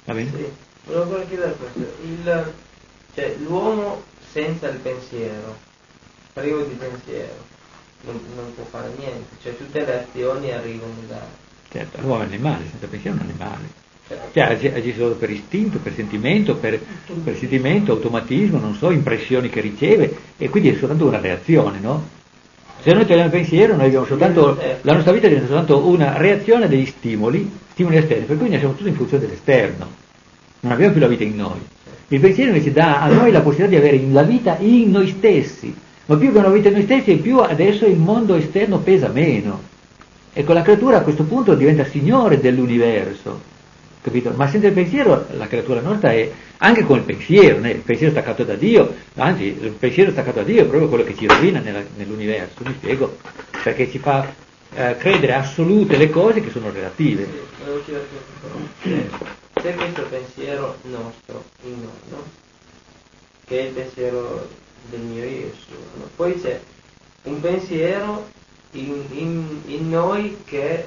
Va bene? Sì, volevo ancora chiedere questo. Cioè, l'uomo senza il pensiero, privo di pensiero, non può fare niente, cioè tutte le azioni arrivano da... Certo, l'uomo è un animale, senza pensiero è un animale. Certo. Cioè, agisce solo per istinto, per sentimento, per sentimento, automatismo, non so, impressioni che riceve, e quindi è soltanto una reazione, no? Se noi togliamo il pensiero, noi abbiamo soltanto, la nostra vita diventa soltanto una reazione a degli stimoli esterni, per cui noi siamo tutti in funzione dell'esterno, non abbiamo più la vita in noi. Il pensiero invece dà a noi la possibilità di avere la vita in noi stessi, ma più che una vita in noi stessi, più adesso il mondo esterno pesa meno. Ecco, la creatura a questo punto diventa signore dell'universo, capito? Ma senza il pensiero la creatura nostra è anche con il pensiero, il pensiero staccato da Dio, anzi il pensiero staccato da Dio è proprio quello che ci rovina nell'universo, mi spiego, perché ci fa credere assolute le cose che sono relative. C'è questo pensiero nostro in noi, no? Che è il pensiero del mio io, no? Poi c'è un pensiero in noi che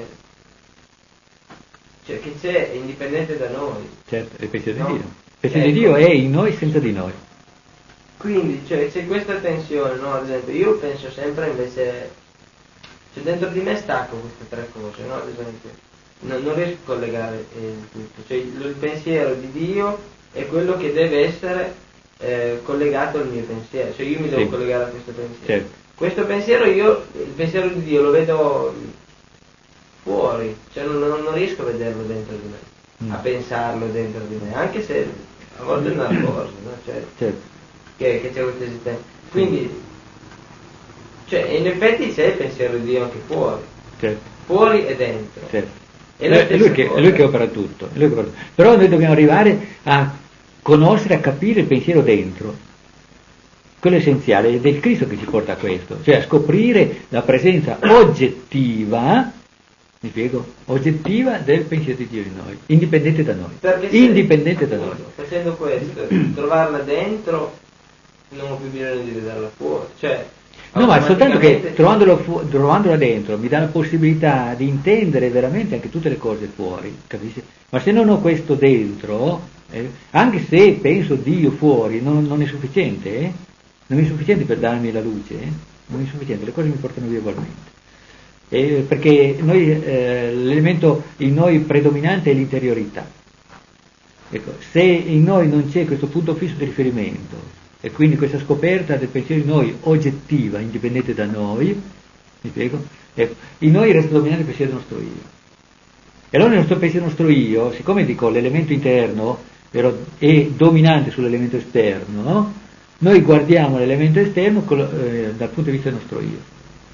cioè che c'è indipendente da noi. Certo, il pensiero di no? Dio. Il pensiero di Dio è in noi senza di noi. Quindi cioè, c'è questa tensione, no? Ad esempio io penso sempre invece, cioè dentro di me stacco queste tre cose, no? Ad esempio non riesco a collegare il tutto, cioè il pensiero di Dio è quello che deve essere collegato al mio pensiero, cioè io mi devo collegare a questo pensiero. Certo. Questo pensiero il pensiero di Dio lo vedo fuori, cioè non riesco a vederlo dentro di me, a pensarlo dentro di me, anche se a volte è una cosa, no? Cioè, certo. che c'è questa esistenza. Quindi, cioè, in effetti c'è il pensiero di Dio anche fuori, certo. Fuori e dentro. Certo. È lui che opera tutto. Però noi dobbiamo arrivare a conoscere, a capire il pensiero dentro. Quello essenziale ed è il Cristo che ci porta a questo, cioè a scoprire la presenza oggettiva, mi spiego, oggettiva del pensiero di Dio in noi, indipendente da noi. Indipendente da noi. Facendo questo, trovarla dentro, non ho più bisogno di vederla fuori. Cioè, no, ma soltanto che trovandola dentro mi dà la possibilità di intendere veramente anche tutte le cose fuori, capisci? Ma se non ho questo dentro, anche se penso Dio fuori, non è sufficiente, non è sufficiente per darmi la luce, non è sufficiente, le cose mi portano via ugualmente. Perché noi, l'elemento in noi predominante è l'interiorità. Ecco, se in noi non c'è questo punto fisso di riferimento, e quindi questa scoperta del pensiero in noi oggettiva, indipendente da noi, mi spiego? In noi resta dominante il pensiero del nostro io. E allora nel nostro pensiero nostro io, siccome dico l'elemento interno è dominante sull'elemento esterno, no? Noi guardiamo l'elemento esterno dal punto di vista del nostro io.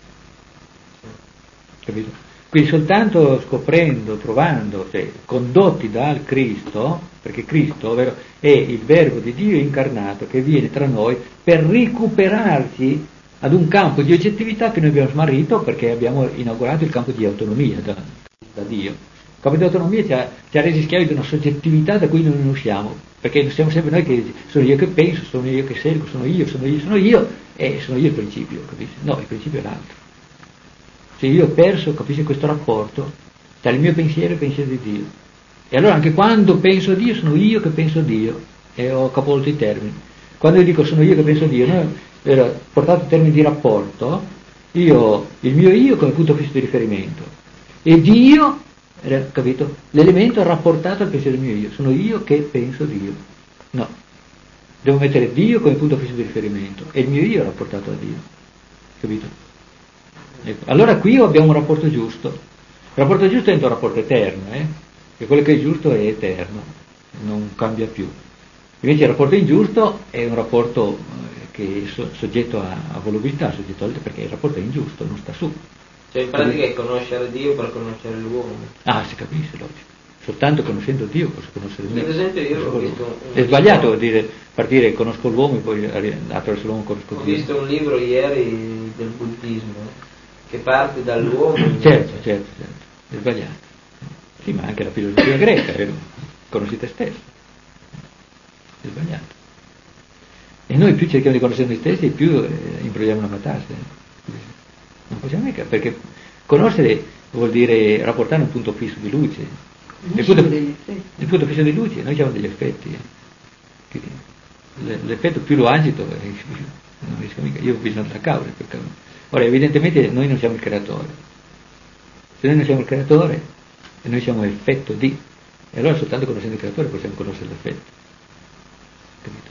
Capito? Quindi soltanto scoprendo, trovando, cioè condotti dal Cristo, perché Cristo è il Verbo di Dio incarnato che viene tra noi per recuperarci ad un campo di oggettività che noi abbiamo smarrito perché abbiamo inaugurato il campo di autonomia da Dio. Il campo di autonomia ci ha resi schiavi di una soggettività da cui noi non usciamo, perché siamo sempre noi che sono io che penso, sono io che seguo, sono io e sono io il principio, capisci? No, il principio è l'altro. Cioè io ho perso, capisci, questo rapporto tra il mio pensiero e il pensiero di Dio. E allora anche quando penso a Dio sono io che penso a Dio, e ho capovolto i termini. Quando io dico sono io che penso a Dio, no, portato in termini di rapporto, il mio io come punto fisso di riferimento, e Dio, capito? L'elemento rapportato al pensiero del mio io, sono io che penso a Dio. No, devo mettere Dio come punto fisso di riferimento, e il mio io rapportato a Dio, capito? Ecco. Allora qui abbiamo un rapporto giusto. Il rapporto giusto è un rapporto eterno, che quello che è giusto è eterno, non cambia più. Invece il rapporto ingiusto è un rapporto che è soggetto a volubilità, perché il rapporto è ingiusto, non sta su. Cioè in pratica è conoscere Dio per conoscere l'uomo. Ah, si capisce, logico. Soltanto conoscendo Dio posso conoscere Dio. Ad esempio io ho visto è sbagliato partire conosco l'uomo e poi attraverso l'uomo conosco Dio. Ho visto un libro ieri del buddismo che parte dall'uomo. Certo, è sbagliato. Sì, ma anche la filosofia greca, conosci te stesso. È sbagliato. E noi più cerchiamo di conoscere noi stessi, più imbrogliamo una matassa. Non possiamo mica, perché conoscere vuol dire rapportare un punto fisso di luce. Il punto fisso di luce, noi siamo degli effetti. Quindi, l'effetto più lo agito, non riesco mica, io ho bisogno della causa. Ora, evidentemente noi non siamo il creatore. Se noi non siamo il creatore, e noi siamo effetto di, e allora soltanto conoscendo il creatore possiamo conoscere l'effetto. Capito?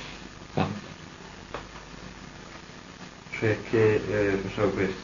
Cioè che, pensavo questo,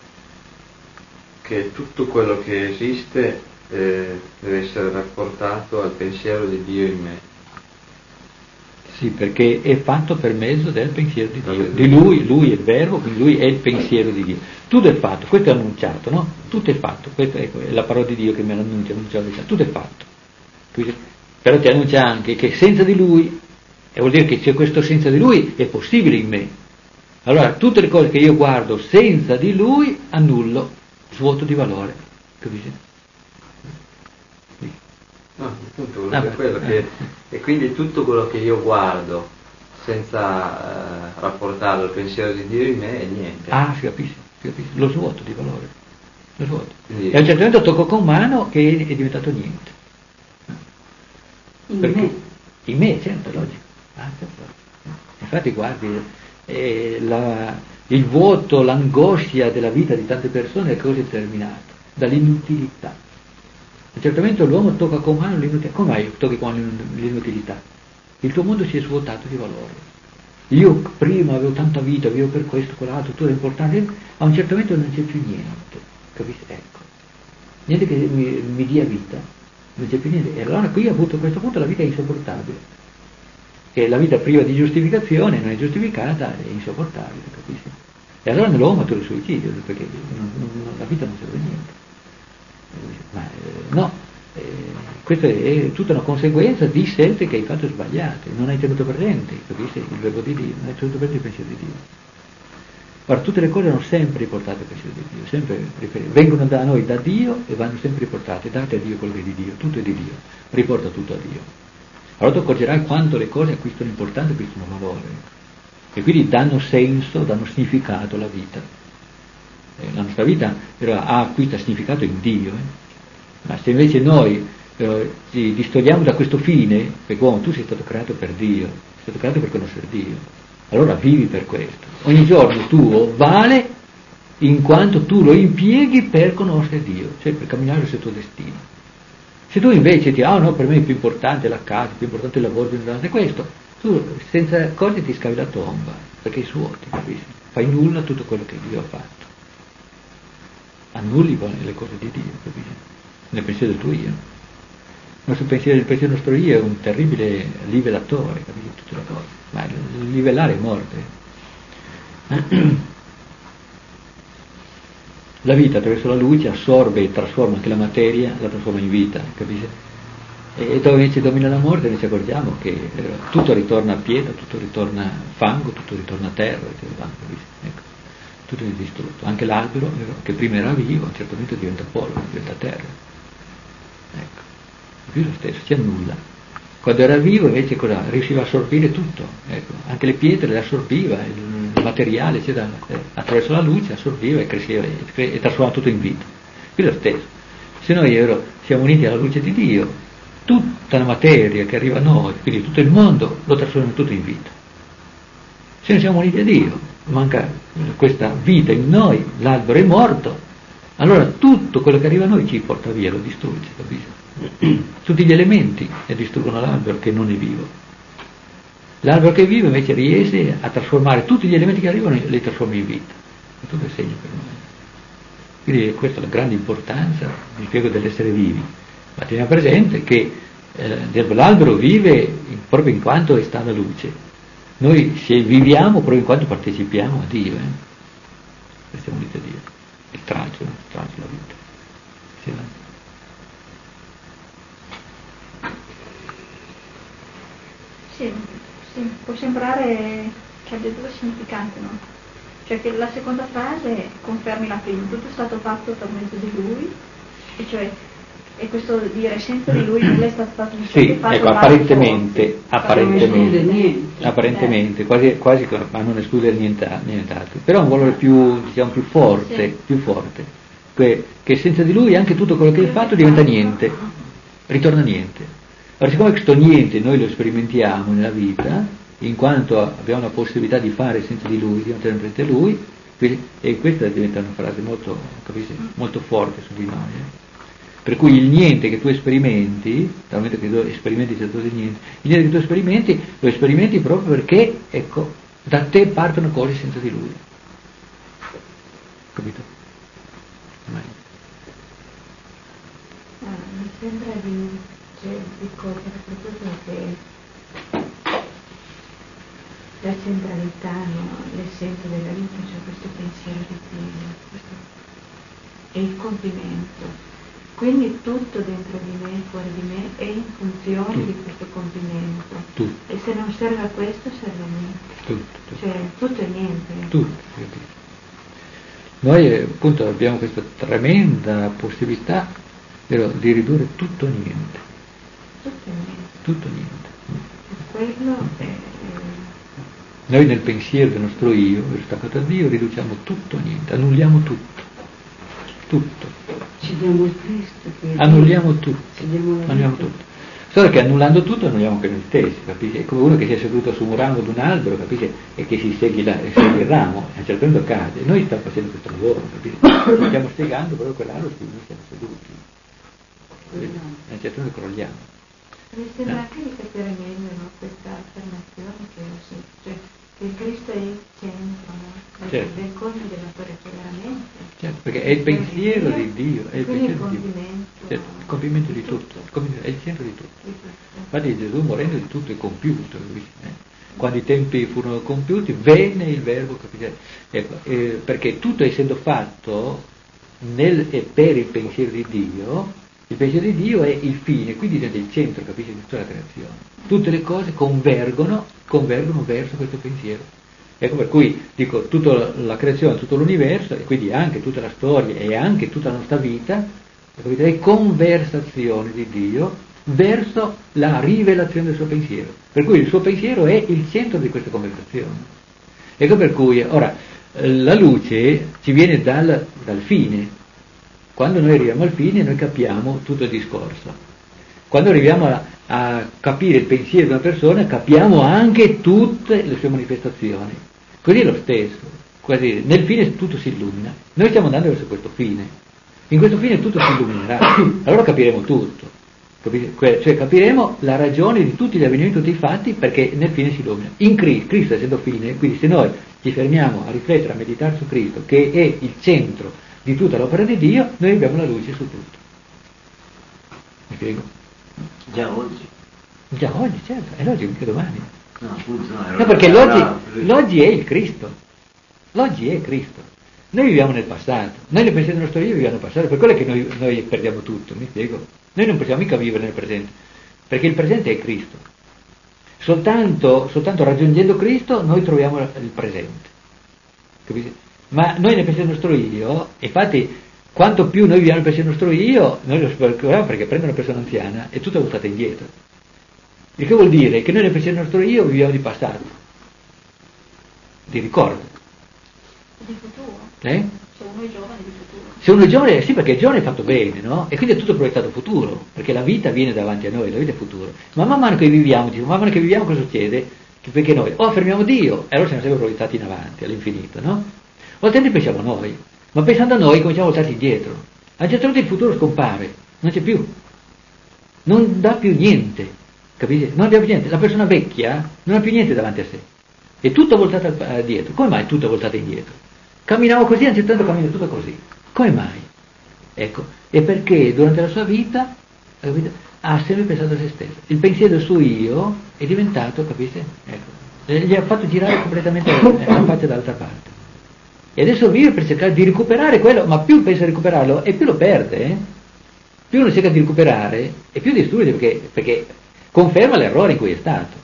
che tutto quello che esiste deve essere rapportato al pensiero di Dio in me. Sì, perché è fatto per mezzo del pensiero di Dio. Di lui è il verbo, quindi lui è il pensiero di Dio. Tutto è fatto, questo è annunciato, no? Tutto è fatto, questa è la parola di Dio che me l'annuncia, tutto è fatto. Però ti annuncia anche che senza di lui, e vuol dire che se questo senza di lui è possibile in me. Allora tutte le cose che io guardo senza di lui annullo, svuoto di valore, capisci? No, appunto, quello che, e quindi tutto quello che io guardo senza rapportarlo al pensiero di Dio in me è niente. Si capisce, lo svuoto di valore, lo svuoto. Quindi, e a un certo punto tocco con mano che è diventato niente. In me, certo, è logico. Certo. Infatti guardi, il vuoto, l'angoscia della vita di tante persone è cosa è terminata? Dall'inutilità. A un certo momento l'uomo tocca con mano l'inutilità. Come mai tocchi con mano l'inutilità? Il tuo mondo si è svuotato di valore. Io prima avevo tanta vita, vivevo per questo, quell'altro, tutto era importante, a un certo momento non c'è più niente, capisci? Ecco, niente che mi dia vita, non c'è più niente. E allora qui appunto a questo punto la vita è insopportabile. Che la vita priva di giustificazione non è giustificata, è insopportabile, capisci? E allora nell'uomo tu il suicidio, perché la vita non serve a niente. Ma questa è tutta una conseguenza di scelte che hai fatto sbagliate, non hai tenuto presente, capisci? Il verbo di Dio, non hai tenuto presente il pensiero di Dio. Ora tutte le cose hanno sempre riportato il pensiero di Dio, sempre vengono da noi da Dio e vanno sempre riportate, date a Dio quello che è di Dio, tutto è di Dio, riporta tutto a Dio. Allora tu accorgerai quanto le cose acquistano importanza, acquistano valore e quindi danno senso, danno significato alla vita. La nostra vita acquista significato in Dio, ma se invece noi ci distogliamo da questo fine, perché uomo tu sei stato creato per Dio, sei stato creato per conoscere Dio, allora vivi per questo. Ogni giorno tuo vale in quanto tu lo impieghi per conoscere Dio, cioè per camminare verso il tuo destino. Se tu invece no, per me è più importante la casa, più importante il lavoro, più importante questo, tu senza accorgerti ti scavi la tomba, perché svuoti, capisci? Fai nulla tutto quello che Dio ha fatto. Annulli le cose di Dio, capisci? Nel pensiero del tuo io. Il pensiero del nostro io è un terribile livellatore, capisci? Tutte le cose. Ma il livellare è morte. La vita attraverso la luce assorbe e trasforma anche la materia, la trasforma in vita, capisci? E dove invece domina la morte noi ci accorgiamo che tutto ritorna a pietra, tutto ritorna a fango, tutto ritorna a terra, capisci? Ecco, tutto è distrutto. Anche l'albero che prima era vivo, a un certo punto diventa polvere, diventa terra. Ecco, più lo stesso, si annulla. Quando era vivo invece cosa? Riusciva a assorbire tutto, ecco, anche le pietre le assorbiva, il materiale attraverso la luce assorbiva e cresceva e trasformava tutto in vita. Qui lo stesso. Se noi siamo uniti alla luce di Dio, tutta la materia che arriva a noi, quindi tutto il mondo, lo trasforma tutto in vita. Se noi siamo uniti a Dio, manca questa vita in noi, l'albero è morto, allora tutto quello che arriva a noi ci porta via, lo distrugge, capisci? Tutti gli elementi distruggono l'albero che non è vivo. L'albero che è vivo invece riesce a trasformare tutti gli elementi che arrivano e li trasforma in vita. E tutto è segno per noi. Quindi questa è la grande importanza, vi spiego, dell'essere vivi. Ma teniamo presente che l'albero vive proprio in quanto sta alla luce. Noi se viviamo proprio in quanto partecipiamo a Dio. Siamo uniti a Dio. Il traccio la vita. Sì, Sì, può sembrare che abbia due significati, no? Cioè che la seconda frase confermi la prima, tutto è stato fatto per mezzo di lui, e cioè, e questo dire senza di lui nulla è stato fatto. Sì, ecco, apparentemente, quasi a non escludere nient'altro, però un valore più forte, che senza di lui anche tutto quello che hai fatto diventa niente. ritorna niente. Allora, siccome questo niente noi lo sperimentiamo nella vita, in quanto abbiamo la possibilità di fare senza di Lui, di non tenere presente Lui, e questa diventa una frase molto, capisci, molto forte su di noi. Per cui il niente che tu sperimenti, dal momento che tu esperimenti senza di niente, il niente che tu sperimenti, lo sperimenti proprio perché, ecco, da te partono cose senza di Lui. Capito? Mi sembra di cogliere proprio che la centralità, no? L'essenza della vita, cioè questo pensiero di Dio, è il compimento. Quindi tutto dentro di me, fuori di me, è in funzione di questo compimento. Tutto. E se non serve a questo, serve a niente. Tutto. Cioè, tutto e niente. Tutto. Noi appunto abbiamo questa tremenda possibilità di ridurre tutto a niente. Tutto e niente. Tutto a niente. E quello è... Noi nel pensiero del nostro io, staccato da Dio, riduciamo tutto a niente, annulliamo tutto. Tutto. Ci diamo il Cristo. Annulliamo tutto. Annulliamo tutto. Solo che annullando tutto annulliamo anche noi stessi, capisci? È come uno che si è seduto su un ramo di un albero, capisci? E che si segue il ramo, e a un certo punto cade. Noi stiamo facendo questo lavoro, capisci? Stiamo spiegando proprio quell'albero su cui noi siamo seduti. A un certo punto crolliamo. Mi sembra anche di capire meglio, no, questa affermazione che ho sentito, cioè che il Cristo è il centro, no? Certo. Del conto della veramente. Certo, perché è il pensiero di Dio, è il pensiero di Dio. Certo, il compimento di tutto, è il centro di tutto. Infatti Gesù morendo di tutto è compiuto, quando i tempi furono compiuti venne il verbo, capite? Ecco, perché tutto essendo fatto nel e per il pensiero di Dio, il pensiero di Dio è il fine, quindi è il centro, capisci, di tutta la creazione. Tutte le cose convergono verso questo pensiero. Ecco per cui dico, tutta la creazione, tutto l'universo, e quindi anche tutta la storia e anche tutta la nostra vita, è conversazione di Dio verso la rivelazione del suo pensiero. Per cui il suo pensiero è il centro di questa conversazione. Ecco per cui, ora, la luce ci viene dal fine. Quando noi arriviamo al fine noi capiamo tutto il discorso. Quando arriviamo a capire il pensiero di una persona capiamo anche tutte le sue manifestazioni. Così è lo stesso. Quasi, nel fine tutto si illumina. Noi stiamo andando verso questo fine. In questo fine tutto si illuminerà. Allora capiremo tutto. Cioè capiremo la ragione di tutti gli avvenimenti, tutti i fatti, perché nel fine si illumina. In Cristo essendo fine, quindi se noi ci fermiamo a riflettere, a meditare su Cristo, che è il centro di tutta l'opera di Dio, noi abbiamo la luce su tutto. Mi spiego? Già oggi, certo, è l'oggi anche domani. no, appunto, No, perché l'oggi è il Cristo. L'oggi è Cristo. Noi viviamo nel passato, noi nel pensiero del nostro io viviamo nel passato, per quello è che noi perdiamo tutto, mi spiego? Noi non possiamo mica vivere nel presente, perché il presente è Cristo. Soltanto raggiungendo Cristo noi troviamo il presente. Capite? Ma noi nel pensiero del nostro io, infatti, quanto più noi viviamo nel pensiero del nostro io, noi lo scopriamo perché prende una persona anziana è tutta voltata indietro. Il che vuol dire che noi nel pensiero del nostro io viviamo di passato, di ricordo. Di futuro. Eh? Se uno è giovane di futuro. Se uno è giovane, sì, perché il giovane è fatto bene, no? E quindi è tutto proiettato futuro, perché la vita viene davanti a noi, la vita è futuro. Ma man mano che viviamo, cosa succede? Perché noi o affermiamo Dio, e allora siamo sempre proiettati in avanti, all'infinito, no? O altrimenti pensiamo a noi, ma pensando a noi cominciamo a voltarci indietro. A un certo punto il futuro scompare, non c'è più, non dà più niente, capite? Non abbiamo più niente, la persona vecchia non ha più niente davanti a sé, è tutta voltata dietro. Come mai è tutta voltata indietro? Camminavo così, a un certo punto cammina tutto così. Come mai? Ecco, è perché durante la sua vita ha sempre pensato a se stesso. Il pensiero del suo io è diventato, capite? Ecco, gli ha fatto girare completamente la faccia dall'altra parte. E adesso vive per cercare di recuperare quello, ma più pensa a recuperarlo e più lo perde. Più uno cerca di recuperare e più distrugge, perché conferma l'errore in cui è stato.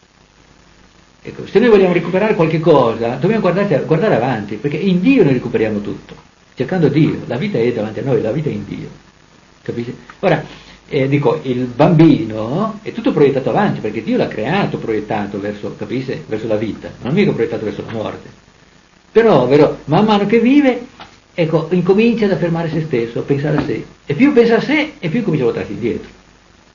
Ecco, se noi vogliamo recuperare qualche cosa, dobbiamo guardare avanti, perché in Dio noi recuperiamo tutto, cercando Dio. La vita è davanti a noi, la vita è in Dio. Capisci? Ora, dico, il bambino è tutto proiettato avanti, perché Dio l'ha creato proiettato verso la vita, non mica proiettato verso la morte. Però, man mano che vive, ecco, incomincia ad affermare se stesso, a pensare a sé. E più pensa a sé, e più comincia a voltarsi indietro.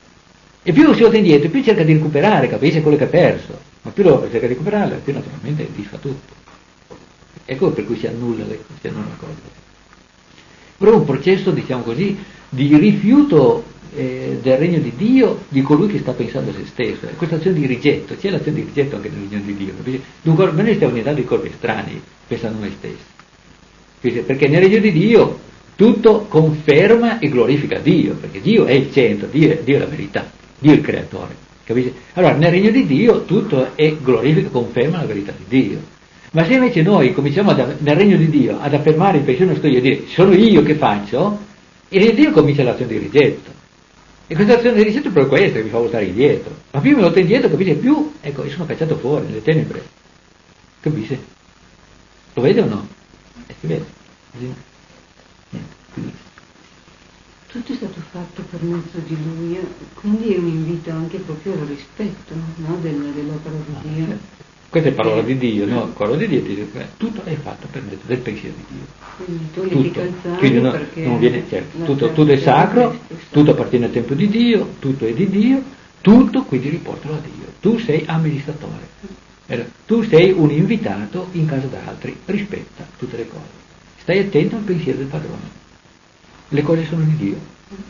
E più si volta indietro, più cerca di recuperare, capisce quello che ha perso, ma più lo cerca di recuperare, più naturalmente disfa tutto. Ecco per cui si annulla la cosa. Però è un processo, diciamo così, di rifiuto del regno di Dio di colui che sta pensando a se stesso. Questa azione di rigetto, c'è l'azione di rigetto anche nel regno di Dio, capisci? Dunque noi stiamo unità di corpi estranei, pensando a noi stessi. Capisci? Perché nel regno di Dio tutto conferma e glorifica Dio, perché Dio è il centro, Dio è la verità, Dio è il creatore. Capisci? Allora nel regno di Dio tutto è glorifica, conferma la verità di Dio. Ma se invece noi cominciamo nel regno di Dio ad affermare il pensiero nostro io e dire sono io che faccio, il regno di Dio comincia l'azione di rigetto. E questa azione di rigetto è proprio questa che mi fa voltare indietro. Ma più mi volto indietro, capisce? Più, ecco, io sono cacciato fuori nelle tenebre. Capisce? Lo vede o no? Si vede. Niente. Tutto è stato fatto per mezzo di Lui, quindi è un invito anche proprio al rispetto, no? dell'opera di Dio. Questa è parola di Dio, no? Parola di Dio ti dice tutto è fatto per mezzo del pensiero di Dio. Quindi tutto. Quindi non viene, certo, tutto è sacro, tutto appartiene al tempo di Dio, tutto è di Dio, tutto quindi riportalo a Dio. Tu sei amministratore, tu sei un invitato in casa d'altri, rispetta tutte le cose. Stai attento al pensiero del padrone. Le cose sono di Dio.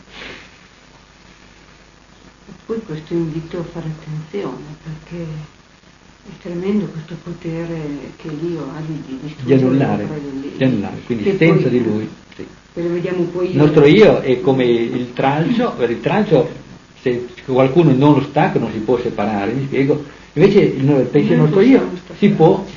E poi questo invito a fare attenzione, perché è tremendo questo potere che Dio ha di annullare, quindi che senza poi, di Lui. Sì. Lo vediamo poi Il nostro io è come il tralcio se qualcuno non lo stacca non si può separare, mi spiego. Invece il pensiero nostro io si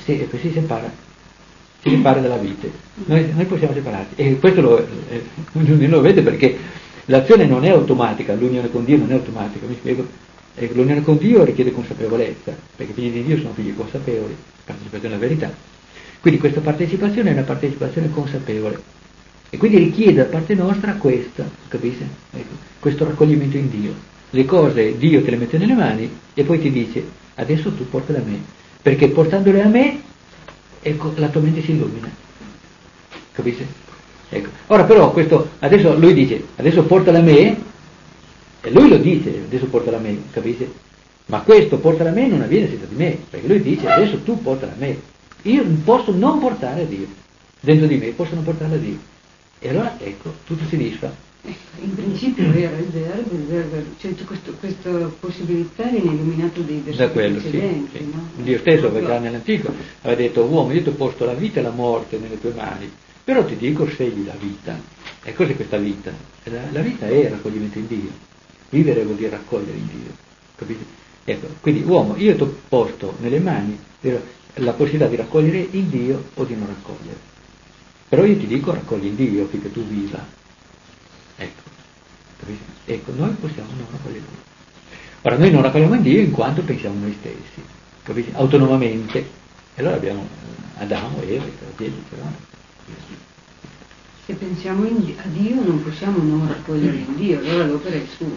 separa dalla vite. Noi possiamo separarci. E questo ognuno lo vede perché l'azione non è automatica, l'unione con Dio non è automatica, mi spiego. E l'unione con Dio richiede consapevolezza, perché i figli di Dio sono figli consapevoli, partecipazione alla verità. Quindi questa partecipazione è una partecipazione consapevole e quindi richiede da parte nostra questo, capisci? Ecco, questo raccoglimento in Dio. Le cose Dio te le mette nelle mani e poi ti dice adesso tu portale a me, perché portandole a me ecco, la tua mente si illumina, capisci? Ecco. Ora però questo, adesso lui dice adesso portale a me. E lui lo dice, adesso portala a me, capisci? Ma questo portala a me non avviene senza di me, perché lui dice adesso tu portala a me. Io posso non portare a Dio, dentro di me posso non portarla a Dio. E allora ecco, tutto si disfa. In principio era il verbo, cioè questa possibilità viene illuminato dei versetti precedenti. Sì. No? Dio stesso, già nell'antico, aveva detto uomo io ti ho posto la vita e la morte nelle tue mani, però ti dico scegli la vita. E cos'è questa vita? La vita è il raccoglimento in Dio. Vivere vuol dire raccogliere in Dio, capite? Ecco, quindi uomo, io ti ho posto nelle mani la possibilità di raccogliere in Dio o di non raccogliere. Però io ti dico raccogli in Dio affinché tu viva. Ecco, capite? Ecco, noi possiamo non raccogliere in Dio. Ora noi non raccogliamo in Dio in quanto pensiamo noi stessi, capite? Autonomamente. E allora abbiamo Adamo, Eva, eccetera. Se pensiamo a Dio non possiamo non raccogliere in Dio, allora l'opera è sua.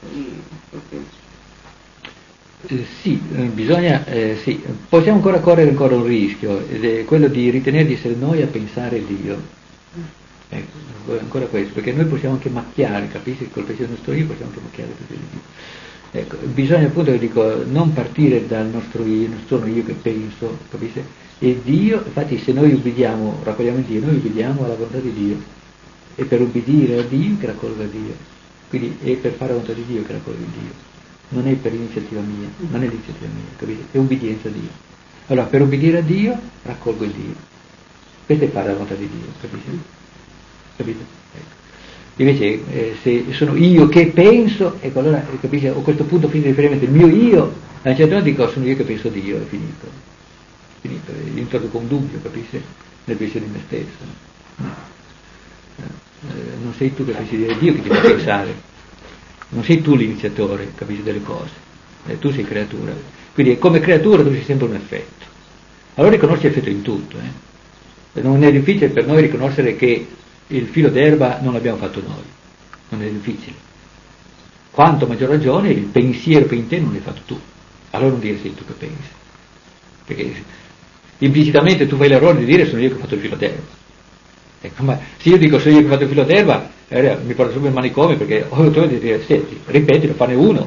Ecco, bisogna, possiamo ancora correre un rischio, ed è quello di ritenere di essere noi a pensare Dio. Ecco, ancora questo, perché noi possiamo anche macchiare, capisci? Col pensiero del nostro io possiamo anche macchiare il pensiero di Dio. Ecco, bisogna appunto, dico, non partire dal nostro io, non sono io che penso, capisci? E Dio, infatti se noi ubbidiamo, raccogliamo in Dio, noi ubbidiamo alla volontà di Dio. È per ubbidire a Dio che raccolgo a Dio. Quindi è per fare la volontà di Dio che raccolgo in Dio. Non è per l'iniziativa mia, non è l'iniziativa mia, capite? È ubbidienza a Dio. Allora per ubbidire a Dio raccolgo in Dio. Questo è fare la volontà di Dio, capite? Capite? Ecco. Invece se sono io che penso, ecco allora capisci, ho questo punto fin di riferimento, il mio io, a un certo punto dico sono io che penso a Dio, è finito. Introduco un dubbio, capisci? Nel pensiero di me stesso. Non sei tu che pensi di Dio che ti fa pensare, non sei tu l'iniziatore, capisci, delle cose, tu sei creatura. Quindi come creatura tu sei sempre un effetto. Allora riconosci effetto in tutto. Non è difficile per noi riconoscere che il filo d'erba non l'abbiamo fatto noi, non è difficile. Quanto maggior ragione il pensiero che in te non l'hai fatto tu. Allora non dire sei tu che pensi, perché implicitamente tu fai l'errore di dire sono io che ho fatto il filo d'erba. Ecco, ma se io dico sono io che ho fatto il filo d'erba mi porta subito il manicomio, perché ho l'autorità di dire senti, ripetilo, fanne uno,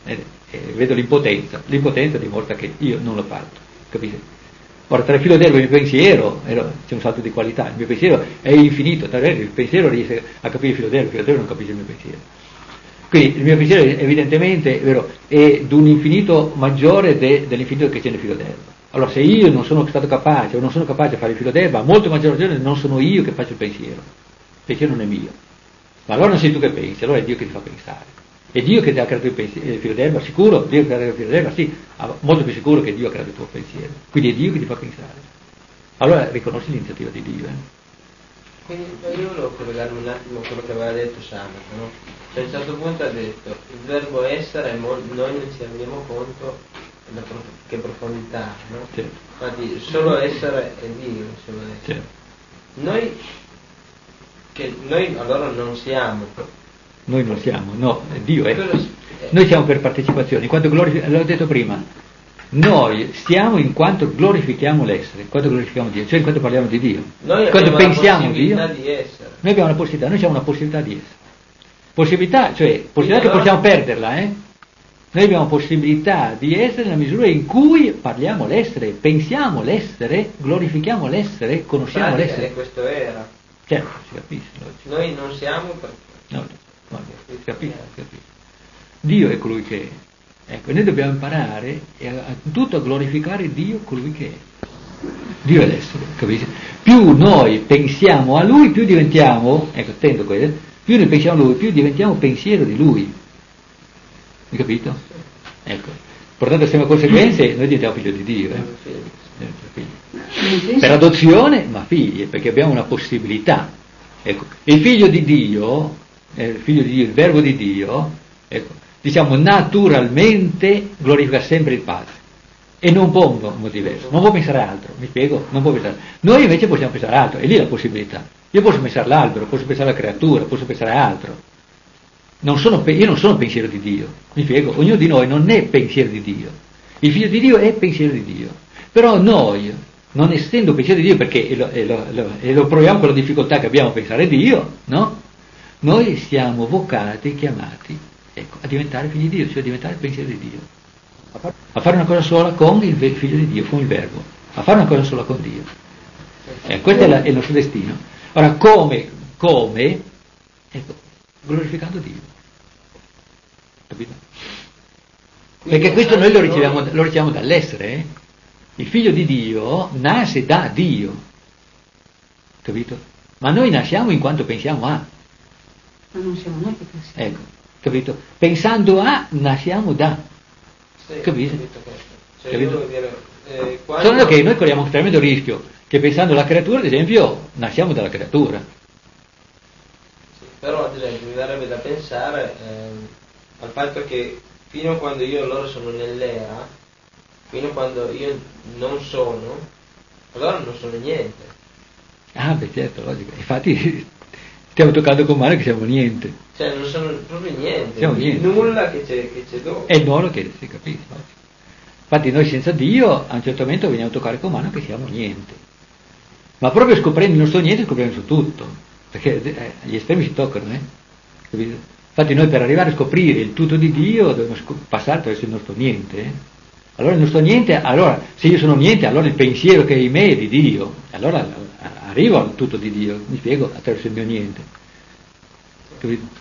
vedo l'impotenza dimostra che io non l'ho fatto, capite? Ora, tra il filo d'erba e il mio pensiero c'è un salto di qualità, il mio pensiero è infinito, il pensiero riesce a capire il filo d'erba non capisce il mio pensiero. Quindi il mio pensiero evidentemente è di un infinito maggiore dell'infinito che c'è nel filo d'erba. Allora, se io non sono stato capace o non sono capace di fare il filo d'erba, a molto maggior ragione non sono io che faccio il pensiero non è mio. Ma allora non sei tu che pensi, allora è Dio che ti fa pensare. È Dio che ti ha creato il filo d'erba, sicuro? Dio che ti ha creato il filo d'erba, sì, molto più sicuro che Dio ha creato il tuo pensiero. Quindi è Dio che ti fa pensare. Allora riconosci l'iniziativa di Dio. Quindi io volevo collegarmi un attimo a quello che aveva detto sabato, no? Cioè a un certo punto ha detto il verbo essere, noi non ci rendiamo conto che profondità, no? Certo. Infatti solo essere è Dio, solo essere. Certo. Noi allora non siamo. Noi non siamo, no, Dio è. Noi siamo per partecipazione, in quanto l'ho detto prima, noi siamo in quanto glorifichiamo l'essere, in quanto glorifichiamo Dio, cioè in quanto parliamo di Dio. Noi quando abbiamo pensiamo la possibilità Dio, di essere. Noi abbiamo una possibilità, noi siamo una possibilità di essere. Possibilità che possiamo perderla, Noi abbiamo possibilità di essere nella misura in cui parliamo l'essere, pensiamo l'essere, glorifichiamo l'essere, conosciamo l'essere. E questo era. Certo, si capisce. Noi non siamo perché. No, si capisce. Dio è colui che è. Ecco, noi dobbiamo imparare tutto a glorificare Dio colui che è. Dio è l'essere, capisci? Più noi pensiamo a Lui, più diventiamo, attento questo, più noi pensiamo a Lui, più diventiamo pensiero di Lui. Hai capito? Ecco. Portando assieme a conseguenze, noi diventiamo figlio di Dio. Per adozione, ma figli, perché abbiamo una possibilità. Ecco. Il figlio di Dio, il verbo di Dio, diciamo naturalmente glorifica sempre il Padre. E non può un modo diverso, non può pensare altro, mi spiego? Non può pensare. Noi invece possiamo pensare altro, è lì la possibilità. Io posso pensare all'albero, posso pensare alla creatura, posso pensare a altro. Io non sono pensiero di Dio, mi spiego? Ognuno di noi non è pensiero di Dio. Il figlio di Dio è pensiero di Dio. Però noi, non essendo pensiero di Dio, perché lo proviamo con la difficoltà che abbiamo a pensare a Dio, no? Noi siamo vocati, chiamati, a diventare figli di Dio, cioè a diventare pensiero di Dio. A fare una cosa sola con il figlio di Dio, con il verbo, a fare una cosa sola con Dio. Questo è il nostro destino. Ora, come? Glorificando Dio. Capito? Perché questo noi lo riceviamo dall'essere. Il figlio di Dio nasce da Dio. Capito? Ma noi nasciamo in quanto pensiamo a. Ma non siamo noi che pensiamo. Ecco, capito? Pensando a, nasciamo da. Sì, capito? Cioè, Capito? Quando... Solo che noi corriamo un tremendo rischio, che pensando alla creatura, ad esempio, nasciamo dalla creatura. Sì, però ad esempio mi verrebbe da pensare al fatto che fino a quando io e loro sono nell'era, fino a quando io non sono, allora non sono niente. Ah, beh, certo, logico. Infatti stiamo toccando con mano che siamo niente. Cioè non sono proprio niente, siamo niente. Nulla che c'è dopo. È il nulla che si capisce. Infatti noi senza Dio a un certo momento veniamo a toccare con mano che siamo niente. Ma proprio scoprendo il nostro niente scopriamo su tutto, perché gli estremi si toccano, Capito? Infatti noi per arrivare a scoprire il tutto di Dio dobbiamo passare attraverso il nostro niente. Allora il nostro niente, se io sono niente, allora il pensiero che è in me è di Dio, allora arrivo al tutto di Dio, mi spiego, attraverso il mio niente. Capito?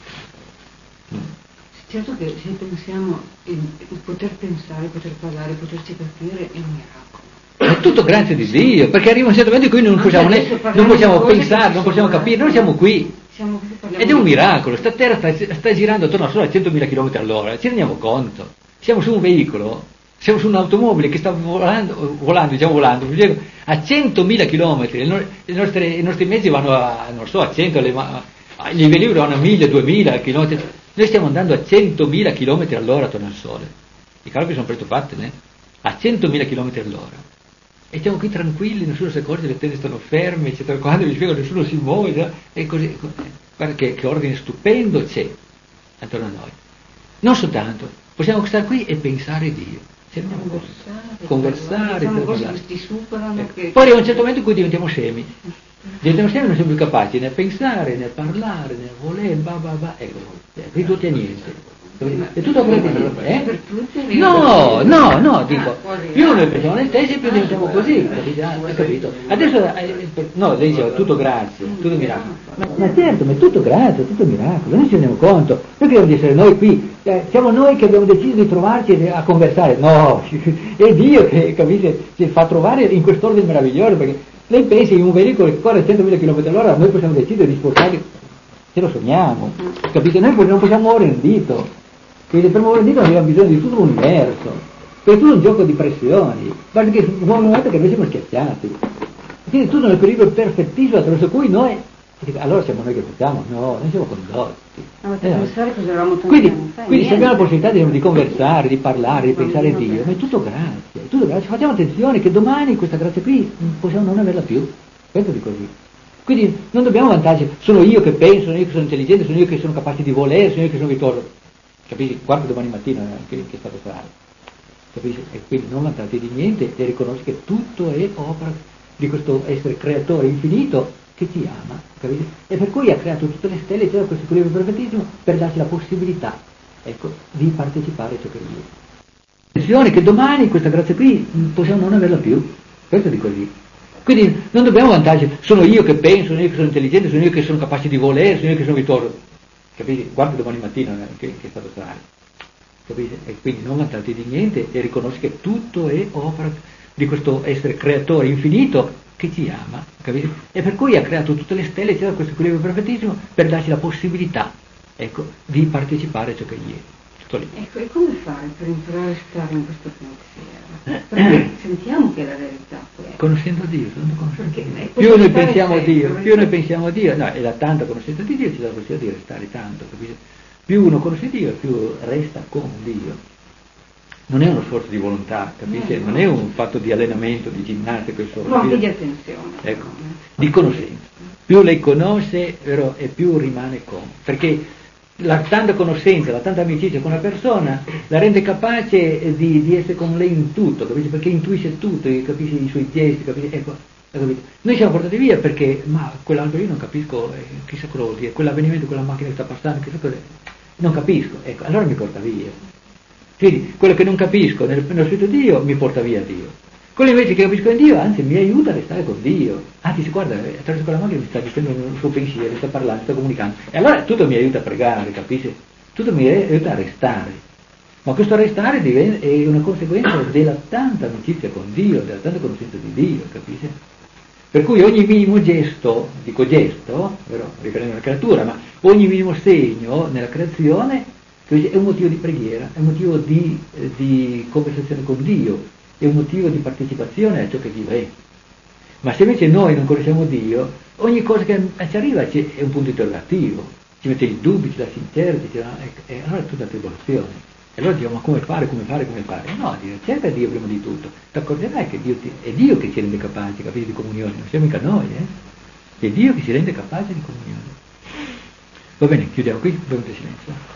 Certo che se pensiamo, il poter pensare, poter parlare, poterci capire è un miracolo. È tutto grazie di Dio, perché arriva un certo momento in cui non possiamo pensare, non possiamo capire, noi siamo qui. Ed è un miracolo, sta terra sta girando attorno al Sole a 100.000 km all'ora, ci rendiamo conto. Siamo su un veicolo, siamo su un'automobile che sta volando a 100.000 km, i nostri mezzi vanno a 100, gli velivoli vanno a 1.000, 2.000 km, noi stiamo andando a 100.000 km all'ora attorno al Sole. I calcoli sono presto fatti, a 100.000 km all'ora. E stiamo qui tranquilli, nessuno si accorge, le tende stanno ferme, eccetera. Quando vi spiego nessuno si muove, e così. Guarda che ordine stupendo c'è attorno a noi. Non soltanto, possiamo stare qui e pensare a Dio. Conversare, Poi arriva un certo momento in cui diventiamo scemi. Non siamo più capaci né a pensare, né a parlare, né a volere, ridurti a niente. È tutto opera di Dio. Per tutti? No, dico, più noi pensiamo noi stessi, più diventiamo così, capito? Adesso, no, lei diceva tutto grazie, tutto miracolo. Ma certo, ma è tutto grazie, tutto miracolo, noi ci rendiamo conto, noi crediamo di essere noi qui, siamo noi che abbiamo deciso di trovarci a conversare, no, è Dio che, capite, ci fa trovare in quest'ordine meraviglioso, perché lei pensi in un veicolo che corre a 100.000 km/h, noi possiamo decidere di spostarli, ce lo sogniamo, capite? Noi non possiamo muovere un dito. Quindi per muovere il dito abbiamo bisogno di tutto l'universo, per tutto un gioco di pressioni, basta che muove un momento che noi siamo schiacciati. Quindi tutto un equilibrio perfettissimo attraverso cui noi, allora siamo noi che facciamo? No, noi siamo condotti. Quindi se abbiamo la possibilità di conversare, di parlare, di pensare a Dio, ma è tutto grazie, facciamo attenzione che domani questa grazia qui possiamo non averla più, questo di così. Quindi non dobbiamo vantaggi, sono io che penso, sono io che sono intelligente, sono io che sono capace di volere, sono io che sono virtuoso. Capisci? Guarda domani mattina che stato sarà. Capisci? E quindi non vantarti di niente e riconosci che tutto è opera di questo essere creatore infinito che ti ama, capisci? E per cui ha creato tutte le stelle, c'era questo equilibrio perfettissimo per darci la possibilità, ecco, di partecipare a ciò che è Dio. Attenzione che domani questa grazia qui possiamo non averla più, questo di così. Quindi non dobbiamo vantaggi, sono io che penso, sono io che sono intelligente, sono io che sono capace di volere, sono io che sono virtuoso. Capisci? Guarda domani mattina che stato sarà. Capisci? E quindi non vantarti di niente e riconosci che tutto è opera di questo essere creatore infinito che ci ama, capisci? E per cui ha creato tutte le stelle, c'era questo equilibrio perfettissimo per darci la possibilità, ecco, di partecipare a ciò che gli è. Tutto lì. Ecco, e come fare per imparare a stare in questo pensiero? Perché sentiamo che è la verità questa. Conoscendo Dio, più noi pensiamo a Dio, no, e la tanta conoscenza di Dio ci dà la possibilità di restare tanto, capisci? Più uno conosce Dio, più resta con Dio. Non è uno sforzo di volontà, capisci? Non è un fatto di allenamento, di ginnastica, ma anche di attenzione. Ecco, di conoscenza. Più lei conosce, vero, e più rimane con. Perché la tanta conoscenza, la tanta amicizia con una persona la rende capace di essere con lei in tutto, capisci? Perché intuisce tutto, capisce i suoi gesti, capisci? Ecco, capito? Noi siamo portati via perché, ma quell'altro io non capisco, chissà cosa vuol dire, quell'avvenimento, quella macchina che sta passando, chissà cosa, non capisco, ecco, allora mi porta via. Quindi quello che non capisco nello Spirito di Dio mi porta via Dio. Quello invece che capisco in Dio, anzi, mi aiuta a restare con Dio. Anzi, guarda, attraverso quella macchina mi sta dicendo il suo pensiero, mi sta parlando, mi sta comunicando. E allora tutto mi aiuta a pregare, capisci? Tutto mi aiuta a restare. Ma questo restare è una conseguenza della tanta amicizia con Dio, della tanta conoscenza di Dio, capisci? Per cui ogni minimo gesto, dico gesto, vero, riprendendo la creatura, ma ogni minimo segno nella creazione è un motivo di preghiera, è un motivo di conversazione con Dio, è un motivo di partecipazione a ciò che Dio è. Ma se invece noi non conosciamo Dio, ogni cosa che ci arriva è un punto interrogativo, ci mette i dubbi, ci lascia incerti, e allora è tutta tribolazione. E allora diciamo, ma come fare? No, cerca Dio prima di tutto, ti accorgerai che è Dio che ci rende capaci, capite, di comunione, non siamo mica noi, è Dio che ci rende capaci di comunione. Va bene, chiudiamo qui, durante il silenzio.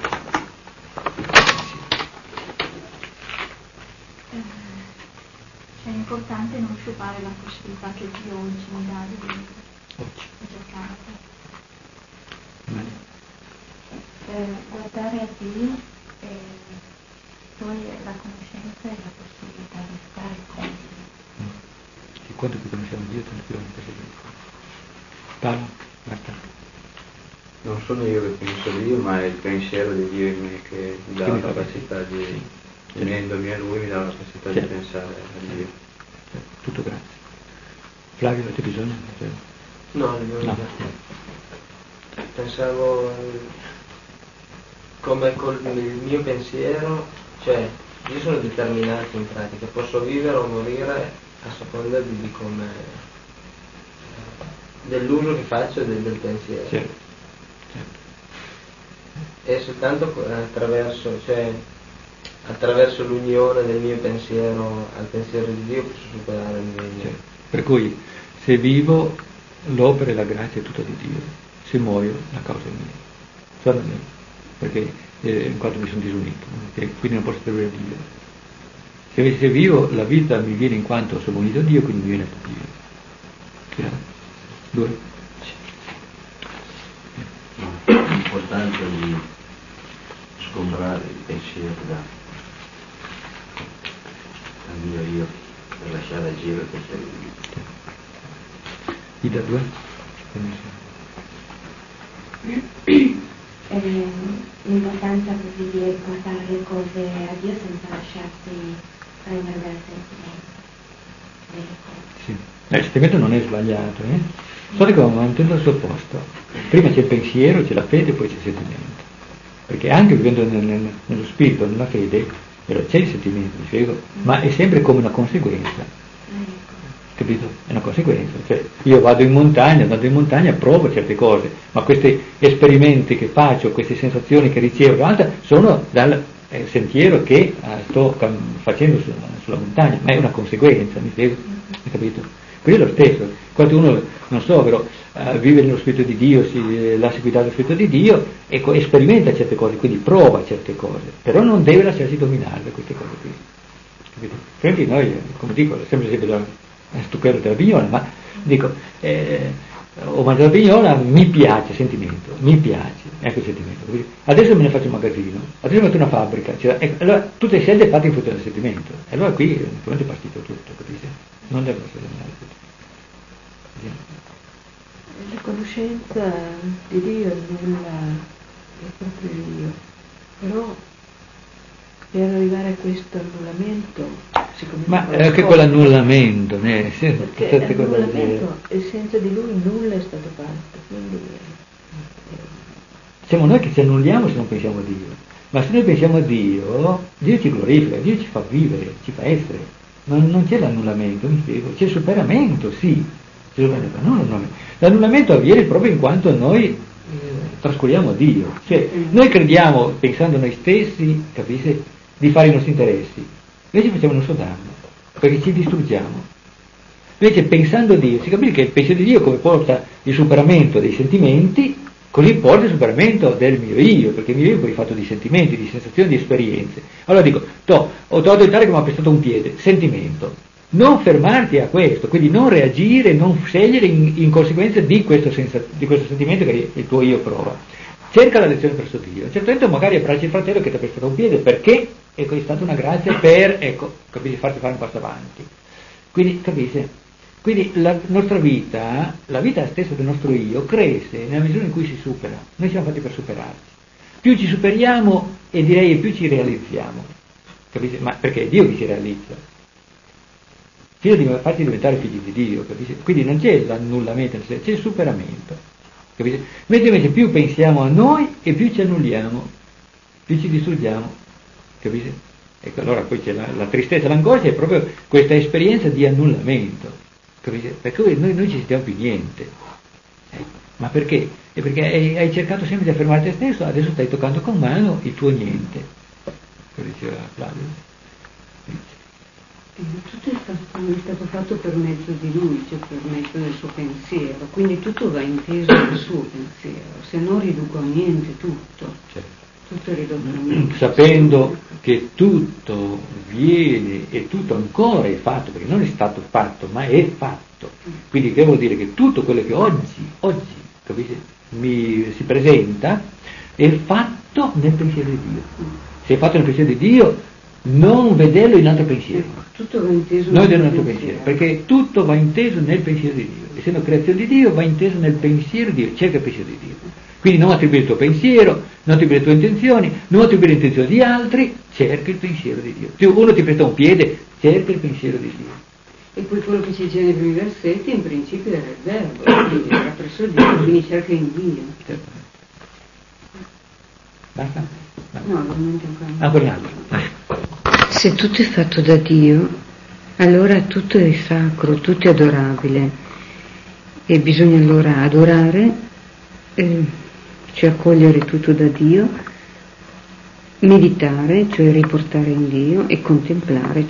È importante non sciupare la possibilità che Dio oggi mi dà di giocare. Guardare a Dio e poi la conoscenza e la possibilità di stare con Dio. E quanto più conosciamo Dio, tanto più la possibilità. Paolo, Marta. Non sono io che penso a Dio, ma è il pensiero di Dio in me che mi dà la capacità di... Unendomi a Lui mi dà la capacità di pensare a Dio. Tutto grazie. Flavio, avete bisogno? No. Pensavo come col il mio pensiero, cioè io sono determinato in pratica, posso vivere o morire a seconda di come dell'uso che faccio del pensiero. Certo. E soltanto attraverso l'unione del mio pensiero al pensiero di Dio posso superare il mio. Certo. Per cui se vivo l'opera e la grazia è tutta di Dio, se muoio la causa è mia, solo mia, perché in quanto mi sono disunito, quindi non posso servire a Dio. Se invece vivo la vita mi viene in quanto sono unito a Dio, quindi mi viene da Dio. Chiaro? 2? L'importanza di sgombrare il pensiero dal mio io, per lasciare agire il pensiero di Dio. Ida 2? L'importanza così di portare le cose a Dio senza lasciarsi prendere dal sentimento delle cose. Sì. Il sentimento non è sbagliato, solo che va mantenendo al suo posto. Prima c'è il pensiero, c'è la fede, poi c'è il sentimento. Perché anche vivendo nello spirito, nella fede, però c'è il sentimento, mi spiego, ma è sempre come una conseguenza. Capito? È una conseguenza. Cioè, io vado in montagna, provo certe cose, ma questi esperimenti che faccio, queste sensazioni che ricevo, sono dal sentiero che sto facendo sulla montagna, ma è una conseguenza, mi spiego? Hai capito? Quindi è lo stesso. Quando uno, non so, però, vive nello Spirito di Dio, si lascia guidare dallo Spirito di Dio, sperimenta certe cose, quindi prova certe cose, però non deve lasciarsi dominare da queste cose qui. Capito? Quindi noi, come dico, sempre esempio quello della vignola, ma dico, ho mangiato la vignola, mi piace il sentimento, mi piace, ecco il sentimento. Quindi, adesso me ne faccio un magazzino, adesso metto una fabbrica, allora tutte le scelte fatte in funzione del sentimento, e allora qui è partito tutto, capite? Non devono essere dominati tutti. La conoscenza di Dio è proprio Dio, però per arrivare a questo annullamento, ma anche quell'annullamento, perché l'annullamento e senza di lui nulla è stato fatto, quindi siamo noi che ci annulliamo se non pensiamo a Dio, ma se noi pensiamo a Dio, Dio ci glorifica, Dio ci fa vivere, ci fa essere. Non c'è l'annullamento, mi spiego, c'è il superamento, sì, c'è l'annullamento avviene proprio in quanto noi trascuriamo Dio, cioè noi crediamo, pensando a noi stessi, capite, di fare i nostri interessi, invece facciamo il nostro danno, perché ci distruggiamo. Invece pensando a Dio, si capisce che il pensiero di Dio come porta il superamento dei sentimenti, così porta il superamento del mio io, perché il mio io è poi fatto di sentimenti, di sensazioni, di esperienze. Allora dico, ho trovato il tale che mi ha pestato un piede, sentimento. Non fermarti a questo, quindi non reagire, non scegliere in conseguenza di questo sentimento che il tuo io prova. Cerca la lezione presso Dio. A un certo punto magari abbracci il fratello che ti ha pestato un piede, perché è stata una grazia per, capisci, farti fare un passo avanti. Quindi, capisci? Quindi la nostra vita, la vita stessa del nostro io, cresce nella misura in cui si supera. Noi siamo fatti per superarci. Più ci superiamo e direi più ci realizziamo. Capisci? Ma perché è Dio che ci realizza. Fino a farci diventare figli di Dio, capisci? Quindi non c'è l'annullamento, c'è il superamento. Capisci? Mentre invece più pensiamo a noi e più ci annulliamo, più ci distruggiamo. Capisci? Ecco, allora poi c'è la tristezza, l'angoscia è proprio questa esperienza di annullamento. Capisci? Perché noi ci sentiamo più niente. Ma perché? È perché hai cercato sempre di affermare te stesso, adesso stai toccando con mano il tuo niente. Come diceva Flavio. Tutto è stato fatto per mezzo di lui, cioè per mezzo del suo pensiero, quindi tutto va inteso nel suo pensiero, se no ridotto a niente tutto. Certo. Tutto è ridotto a niente. Sapendo che tutto viene e tutto ancora è fatto, perché non è stato fatto, ma è fatto. Quindi che vuol dire? Che tutto quello che oggi, capisci, mi si presenta è fatto nel pensiero di Dio. Se è fatto nel pensiero di Dio, non vederlo in altro pensiero. Tutto va inteso nel nostro pensiero, perché tutto va inteso nel pensiero di Dio. Essendo creazione di Dio, va inteso nel pensiero di Dio, cerca il pensiero di Dio. Quindi non attribuire il tuo pensiero, non attribuire le tue intenzioni, non attribuire le intenzioni di altri, cerca il pensiero di Dio. Se uno ti presta un piede, cerca il pensiero di Dio. E poi quello che ci dice nei primi versetti, in principio era il verbo, quindi era presso Dio, quindi cerca in Dio. Certo. Basta? No, veramente ancora. Ancora un altro. Se tutto è fatto da Dio, allora tutto è sacro, tutto è adorabile. E bisogna allora adorare, cioè accogliere tutto da Dio, meditare, cioè riportare in Dio, e contemplare,